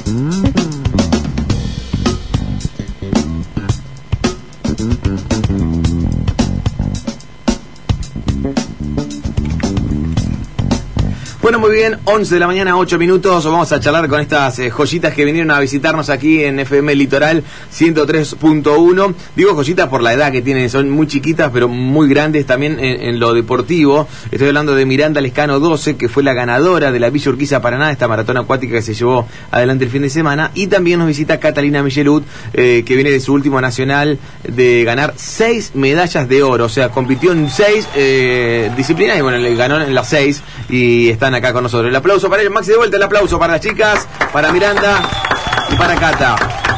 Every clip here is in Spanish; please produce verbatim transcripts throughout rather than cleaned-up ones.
Bueno, muy bien, once de la mañana, ocho minutos, vamos a charlar con estas eh, joyitas que vinieron a visitarnos aquí en F M Litoral ciento tres punto uno. Digo joyitas por la edad que tienen, son muy chiquitas pero muy grandes también en, en lo deportivo. Estoy hablando de Miranda Lescano doce, que fue la ganadora de la Villa Urquiza Paraná, esta maratón acuática que se llevó adelante el fin de semana. Y también nos visita Catalina Michelud, eh, que viene de su último nacional de ganar seis medallas de oro. O sea, compitió en seis eh, disciplinas y bueno, le ganó en las seis y están acá con nosotros. El aplauso para él, Maxi, de vuelta el aplauso para las chicas, para Miranda y para Cata,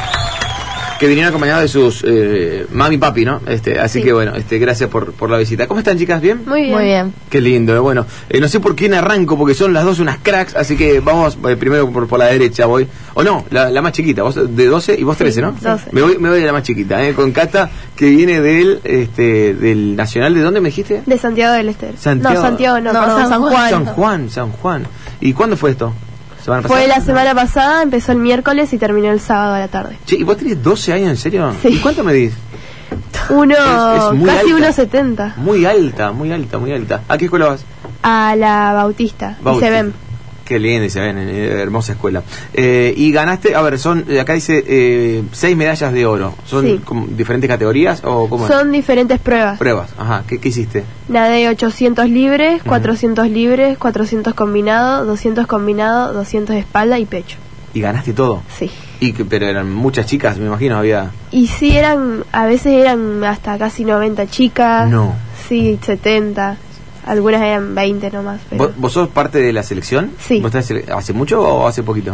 que vinieron acompañados de sus eh, mami y papi, ¿no? Este, así sí. que bueno, este, gracias por, por la visita. ¿Cómo están, chicas? ¿Bien? Muy bien. Muy bien. Qué lindo, eh. Bueno, eh, no sé por quién arranco, porque son las dos unas cracks, así que vamos eh, primero por, por la derecha, voy. O no, la, la más chiquita, vos de doce y vos trece, sí, ¿no? doce. Me voy, me voy de la más chiquita, eh, con Cata, que viene del, este, del Nacional, ¿de dónde me dijiste? De Santiago del Estero. Santiago. No, Santiago no, no, no San, San Juan. San Juan, San Juan. ¿Y cuándo fue esto? ¿Semana Fue pasada? la semana pasada, empezó el miércoles y terminó el sábado a la tarde. Che, ¿y vos tenés doce años, en serio? Sí. ¿Y cuánto medís? Uno, Es- es muy casi alta. uno setenta. Muy alta, muy alta, muy alta. ¿A qué escuela vas? A la Bautista, y Bautista. se ven. Qué lindo, y se ven, eh, hermosa escuela. Eh, y ganaste, a ver, son, eh, acá dice, eh, seis medallas de oro. ¿Son Sí. como diferentes categorías o cómo es? Son diferentes pruebas. Pruebas, ajá. ¿Qué, qué hiciste? Nadé ochocientos libres, Ujú. cuatrocientos libres, cuatrocientos combinado, doscientos combinado, doscientos de espalda y pecho. ¿Y ganaste todo? Sí. Y que, pero eran muchas chicas, me imagino, había... Y sí, eran, a veces eran hasta casi noventa chicas. No. Sí, setenta. Algunas eran veinte nomás. Pero ¿Vos, vos sos parte de la selección? Sí. ¿Vos estás sele- ¿Hace mucho o hace poquito?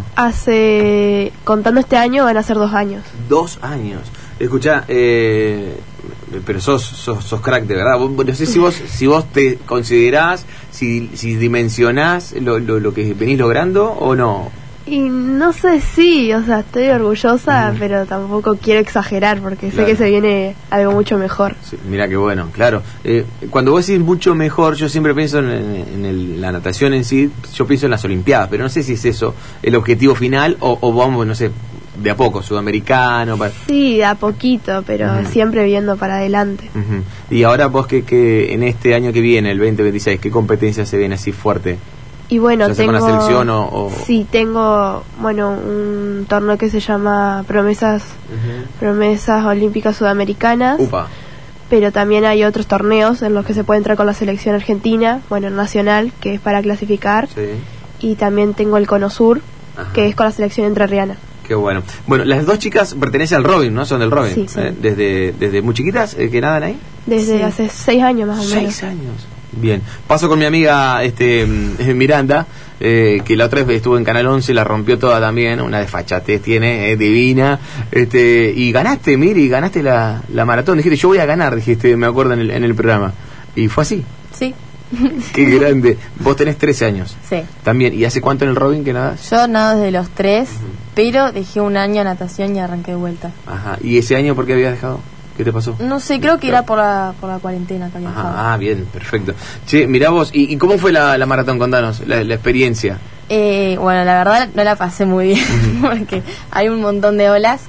hace, contando este año, van a ser dos años. Dos años. Escuchá, eh, pero sos, sos sos crack de verdad. Vos- no sé si vos si vos te considerás, si, si dimensionás lo, lo, lo que venís logrando o no. Y no sé si, o sea, estoy orgullosa, Ujú. pero tampoco quiero exagerar porque Claro. sé que se viene algo mucho mejor. Sí, mira qué bueno, claro. Eh, cuando vos decís mucho mejor, yo siempre pienso en, en el- la natación en sí, yo pienso en las Olimpiadas, pero no sé si es eso el objetivo final o, o vamos, no sé, de a poco, sudamericano. Para... Sí, de a poquito, pero Ujú. siempre viendo para adelante. Ujú. Y ahora vos que, que en este año que viene, el veinte veintiséis, ¿qué competencia se viene así fuerte? Y bueno, ¿Se hace tengo... con la selección o...? o... Sí, tengo, bueno, un torneo que se llama Promesas Ujú. Promesas Olímpicas Sudamericanas. Upa. Pero también hay otros torneos en los que se puede entrar con la selección argentina, bueno, nacional, que es para clasificar. Sí. Y también tengo el Cono Sur, Ajá. que es con la selección entrerriana. Qué bueno. Bueno, las dos chicas pertenecen al Robin, ¿no? Son del Robin. Sí, sí. ¿Eh? Desde, desde muy chiquitas eh, que nadan ahí. Desde Sí. hace seis años más o menos. Seis años. Bien. Paso con mi amiga este mm, Miranda, eh, que la otra vez estuvo en Canal once, la rompió toda también, una desfachatez tiene, eh, divina. Este, y ganaste, Miri, ganaste la, la maratón. Dijiste, yo voy a ganar, dijiste, me acuerdo en el, en el programa. Y fue así. Sí. Qué grande. Vos tenés trece años. Sí. También. ¿Y hace cuánto en el Robin que nadas? Yo nado desde los tres, pero dejé un año natación y arranqué de vuelta. Ajá. ¿Y ese año por qué habías dejado? ¿Qué te pasó? No sé, creo que era por la, por la cuarentena que había dejado. Ajá, ah, bien, perfecto. Che, mirá vos, ¿y, y cómo fue la, la maratón? Contanos, la, la experiencia. Eh, bueno, la verdad no la pasé muy bien, porque hay un montón de olas,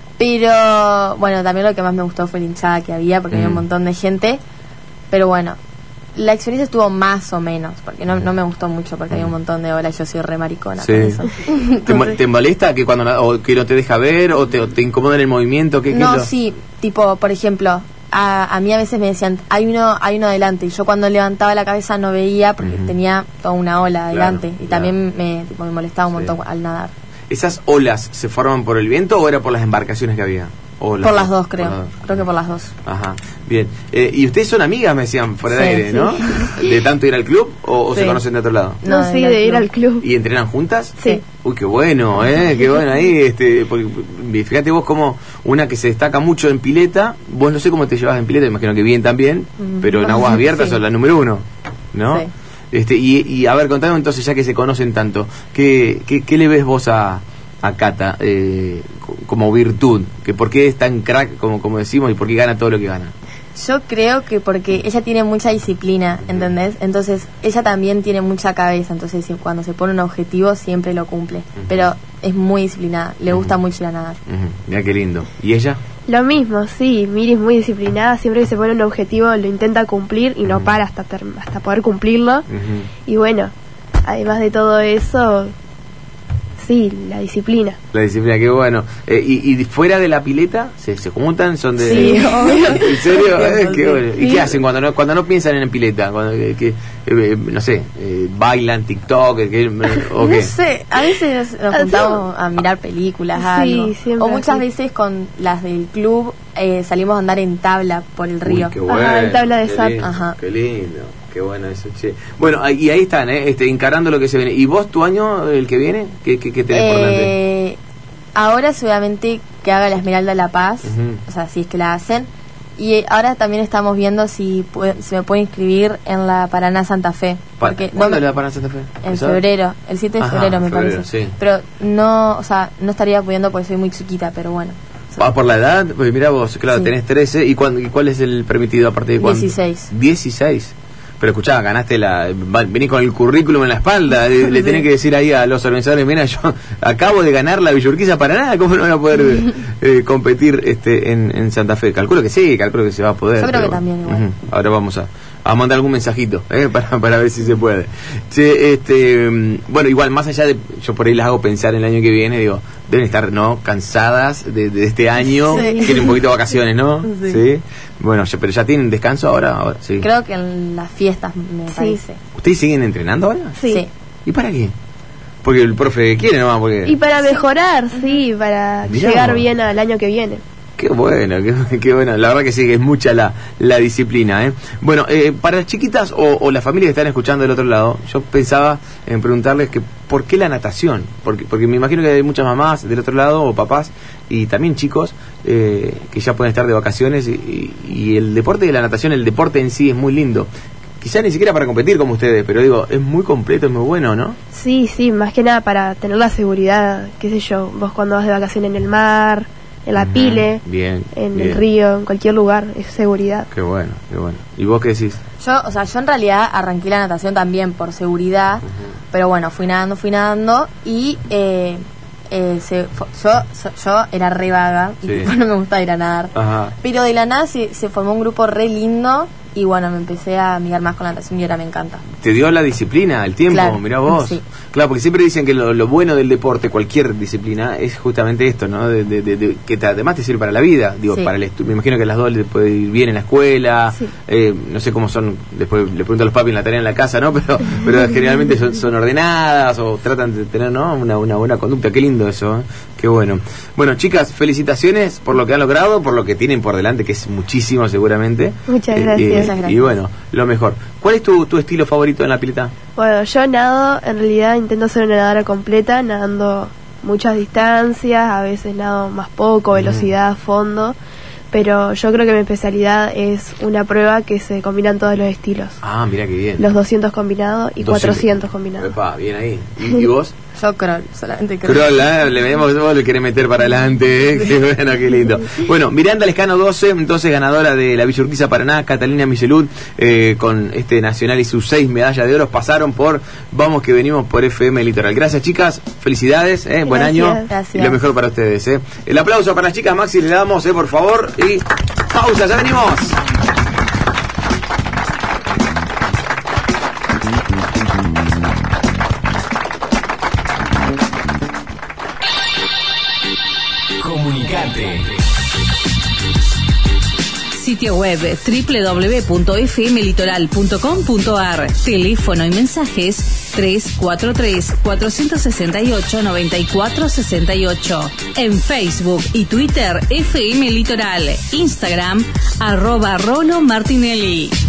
pero bueno, también lo que más me gustó fue la hinchada que había, porque había un Mm. montón de gente, pero bueno, la experiencia estuvo más o menos, porque no, no me gustó mucho, porque había un montón de olas y yo soy re maricona Sí. con eso. ¿Te, mo- Entonces- te molesta que cuando na- o que no te deja ver o te, o te incomoda en el movimiento? ¿Qué, qué No, es lo- sí, tipo, por ejemplo, a, a mí a veces me decían, hay uno hay uno adelante, y yo cuando levantaba la cabeza no veía porque Ujú. tenía toda una ola Claro, adelante, y claro. también me, tipo, me molestaba un Sí. montón al nadar. ¿Esas olas se forman por el viento o era por las embarcaciones que había? O Por las dos, creo. Por las dos. Creo que por las dos. Ajá, bien. Eh, ¿Y ustedes son amigas, me decían, fuera de Sí, aire, sí. no? ¿De tanto ir al club o, o se Sí. conocen de otro lado? No, No, sí, en de el ir club. al club. ¿Y entrenan juntas? Sí. Uy, qué bueno, ¿eh? Qué bueno ahí. Este, porque, fíjate vos como una que se destaca mucho en pileta. Vos no sé cómo te llevas en pileta, imagino que bien también, Mm, pero en aguas abiertas sí. sos la número uno, ¿no? Sí. Este, y, y a ver, contame entonces, ya que se conocen tanto, ¿qué, qué, qué le ves vos a, a Cata eh, co- como virtud? Que ¿por qué es tan crack, como, como decimos, y por qué gana todo lo que gana? Yo creo que porque ella tiene mucha disciplina, ¿entendés? Entonces ella también tiene mucha cabeza, entonces si- cuando se pone un objetivo siempre lo cumple. Pero es muy disciplinada, le gusta Uh-huh. mucho ir a nadar. Uh-huh. Mira qué lindo. ¿Y ella? Lo mismo, sí, Miri es muy disciplinada, siempre que se pone un objetivo lo intenta cumplir y no Ujú. para hasta, ter- hasta poder cumplirlo. Uh-huh. Y bueno, además de todo eso, sí, la disciplina. La disciplina, qué bueno. Eh, y, y fuera de la pileta, ¿se, se juntan? ¿Son de...? Sí, obvio. ¿En serio? Eh, qué Sí. bueno. ¿Y qué hacen cuando no cuando no piensan en pileta? Cuando, eh, que, eh, no sé, eh, bailan, TikTok, eh, que, eh, o No qué. sé, a veces nos Ah, juntamos a mirar películas, Sí, algo. siempre O muchas así. veces con las del club eh, salimos a andar en tabla por el río. Uy, qué Ajá, bueno. en tabla de qué surf. lindo, Ajá. Qué lindo, qué bueno eso, che. Bueno, ahí- y ahí están, ¿eh? Este, encarando lo que se viene. ¿Y vos, tu año, el que viene? ¿Qué, qué, qué tenés por delante? Eh, ahora seguramente que haga la Esmeralda de la Paz, Ujú. o sea, si es que la hacen. Y eh, ahora también estamos viendo si puede- se me puede inscribir en la Paraná Santa Fe. Pa- Porque no ¿Cuándo me- le da para Santa Fe? En ¿Sabes? febrero, el siete de Ajá, febrero me febrero, parece. sí. Pero no, o sea, no estaría pudiendo porque soy muy chiquita, pero bueno. O sea, ¿Va por la edad? Pues mira vos, claro, Sí. tenés trece. ¿Y, cuándo- y cuál es el permitido a partir de cuándo? dieciséis. dieciséis. Pero escuchá, ganaste la... va- Venís con el currículum en la espalda. Le, le tenés que decir ahí a los organizadores, mira, yo acabo de ganar la Villurquiza Paraná, ¿cómo no voy a poder eh, competir este en, en Santa Fe? Calculo que sí, calculo que se va a poder. Yo creo pero- que también, igual. Ujú. Ahora vamos a, a mandar algún mensajito eh, para, para ver si se puede. Che, este, mm, bueno, igual, más allá de... Yo por ahí las hago pensar en el año que viene, digo, deben estar, ¿no? Cansadas de, de este año. Sí. Tienen un poquito de vacaciones, ¿no? Sí. Bueno, ya- pero ya tienen descanso ahora, ahora sí. Creo que en las fiestas me Sí. parece. ¿Ustedes siguen entrenando ahora? Sí. Sí. ¿Y para qué? Porque el profe quiere nomás, porque... Y para mejorar, sí, para Mirá llegar vos. bien al año que viene. Qué bueno, qué, qué bueno. La verdad que sí, que es mucha la, la disciplina, ¿eh? Bueno, eh, para las chiquitas o, o las familias que están escuchando del otro lado, yo pensaba en preguntarles que ¿por qué la natación? Porque, porque me imagino que hay muchas mamás del otro lado, o papás, y también chicos, eh, que ya pueden estar de vacaciones, y, y- y el deporte de la natación, el deporte en sí es muy lindo. Quizá ni siquiera para competir como ustedes, pero digo, es muy completo, es muy bueno, ¿no? Sí, sí, más que nada para tener la seguridad, qué sé yo, vos cuando vas de vacaciones en el mar, en la Ujú, pile, bien, en bien. el río, en cualquier lugar, es seguridad. Qué bueno, qué bueno. ¿Y vos qué decís? Yo, o sea, yo en realidad arranqué la natación también por seguridad, pero bueno, fui nadando, fui nadando y eh, eh, se, fo- yo, so- yo era re vaga y Sí. tipo, no me gustaba ir a nadar. Ajá. Pero de la nada se, se formó un grupo re lindo y bueno, me empecé a amigar más con la natación y ahora me encanta. Te dio la disciplina, el tiempo, Claro, mirá vos. sí. Claro, porque siempre dicen que lo, lo bueno del deporte, cualquier disciplina, es justamente esto, ¿no? De, de- de- de- que te- además te sirve para la vida. Digo, Sí. para el estu- me imagino que a las dos les puede ir bien en la escuela. Sí. eh, no sé cómo son, después le pregunto a los papis en la tarea en la casa, ¿no? Pero, pero generalmente son, son ordenadas o tratan de tener, ¿no? Una, una buena conducta. Qué lindo eso, ¿eh? Qué bueno. Bueno, chicas, felicitaciones por lo que han logrado, por lo que tienen por delante, que es muchísimo seguramente. Muchas Eh, gracias. eh, Muchas gracias. Y bueno, lo mejor. ¿Cuál es tu, tu estilo favorito en la pileta? Bueno, yo nado, en realidad intento ser una nadadora completa, nadando muchas distancias, a veces nado más poco, velocidad, fondo, pero yo creo que mi especialidad es una prueba que se combinan todos los estilos. Ah, mira qué bien. Los doscientos combinados y doscientos. cuatrocientos combinados. Epa, bien ahí. ¿Y, y vos? Yo crawl, solamente crawl. Cruel, ¿eh? Le vemos vos le querés meter para adelante, ¿eh? Qué bueno, qué lindo. Bueno, Miranda Lescano doce, entonces ganadora de la Villa Urquiza Paraná, Catalina Michelud, eh, con este nacional y sus seis medallas de oro, pasaron por Vamos que venimos por F M Litoral. Gracias, chicas, felicidades, ¿eh? Buen Gracias. año. Gracias. Y lo mejor para ustedes, ¿eh? El aplauso para las chicas, Maxi, le damos, ¿eh? Por favor. Y pausa, ya venimos. Comunicante. Sitio web doble u doble u doble u punto f m litoral punto com punto a r. Teléfono y mensajes tres cuatro tres, cuatro seis ocho, nueve cuatro seis ocho. En Facebook y Twitter F M Litoral. Instagram arroba Rolo Martinelli.